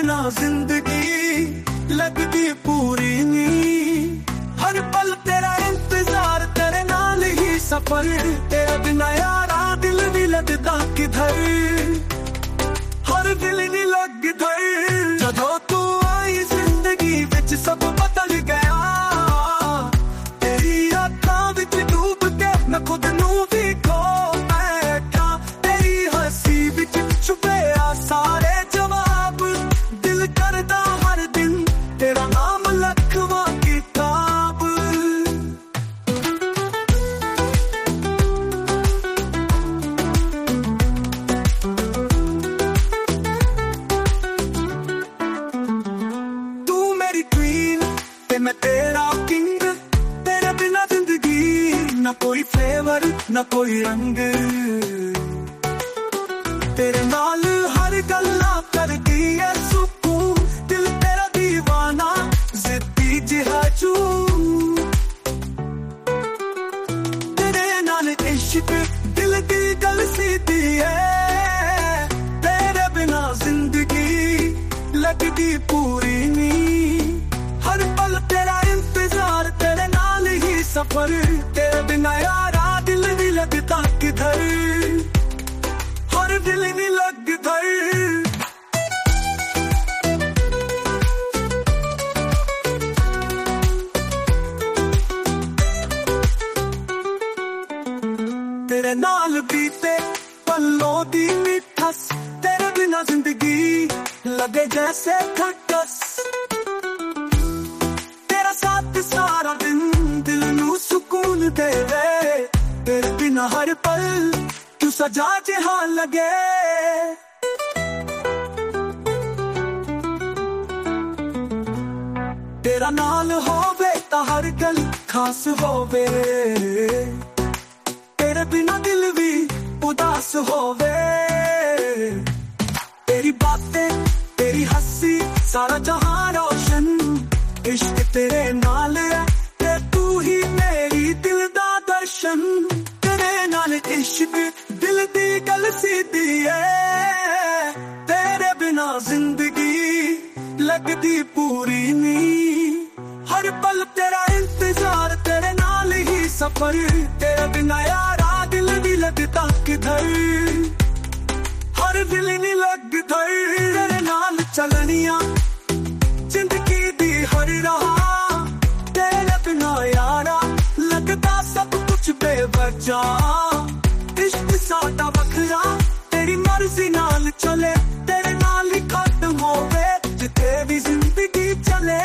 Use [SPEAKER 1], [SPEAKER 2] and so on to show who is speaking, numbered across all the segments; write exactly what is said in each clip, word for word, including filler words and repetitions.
[SPEAKER 1] बिना जिंदगी लगदी पूरी नी। हर पल तेरा इंतजार, तेरे नाल ही सफर। तेरे बिना यारा दिल नहीं लगदा किधर, हर दिल नहीं लगदा। जदों तू आई जिंदगी विच सब बदल गया। तेरी अखां विच डूब के मैं खुद नूं भी खो बैठा। तेरी हंसी विच छुपे आ सारे जवाब। दिल करदा हर दिन तेरा नाम लखवा किताब। तू मेरी क्वीन ते मैं तेरा किंग। तेरे बिना जिंदगी ना कोई फ्लेवर ना कोई रंग। तेरे नाल हर गल्ला करदी है सुकून। दिल तेरा दीवाना जिद्दी जिहा चू। तेरे नाल इश्क दिल दी गल सीधी है। तेरे बिना जिंदगी लगदी पूरी नी। हर पल तेरा इंतजार, तेरे नाल ही सफर। तेरे बिना यारा दिल नहीं लगता किधर, हर दिल नहीं लगदा। तेरे नाल बीते पलों दी मिठास। तेरे बिना जिंदगी लगे जैसे खटस। तेरा साथ सारा दिन दिल नू सुकून देवे। तेरे बिना हर पल तू सजा जिहा लगे। तेरा नाल होवे ता हर गल खास होवे। तेरे बिना दिल भी उदास होवे। तेरी बातें तेरी हंसी सारा जहां रोशन। इश्क तेरे नाल है ते तू ही मेरी दिल दा दर्शन। तेरे नाल इश्क दिल दी गल सीधी है। तेरे बिना जिंदगी लगदी पूरी नी। हर पल तेरा इंतजार, तेरे नाल ही सफर। तेरे बिना यारा दिल नहीं लगता किधर, हर दिल नहीं लगदा। तेरे नाल चलनिया जिंदगी दी हर राह। तेरे बिना यारा लगदा सब कुछ बेवजह। इश्क साडा वखरा तेरी मर्जी नाल चले। तेरे नाल ही खत्म होवे जिथे भी जिंदगी चले।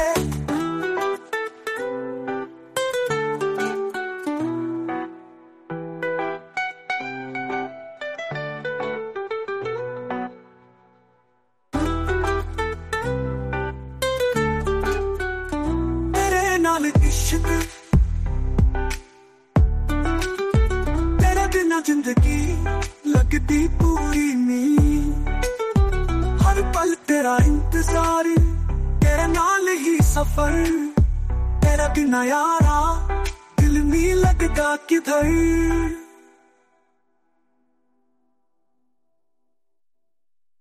[SPEAKER 1] इश्क तेरे बिना जिंदगी लगदी पूरी नी। हर पल तेरा इंतजार, तेरे नाल ही सफर। तेरे बिना यारा दिल नहीं लगदा किधर।